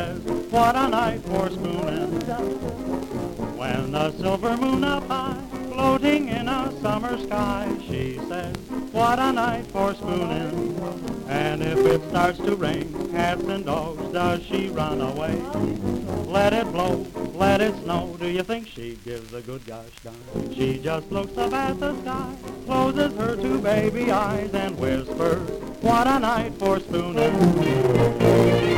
says, what a night for spooning. When the silver moon up high, floating in a summer sky, she says, what a night for spooning. And if it starts to rain, cats and dogs, does she run away? Let it blow, let it snow, do you think she gives a good gosh darn? She just looks up at the sky, closes her two baby eyes and whispers, what a night for spooning.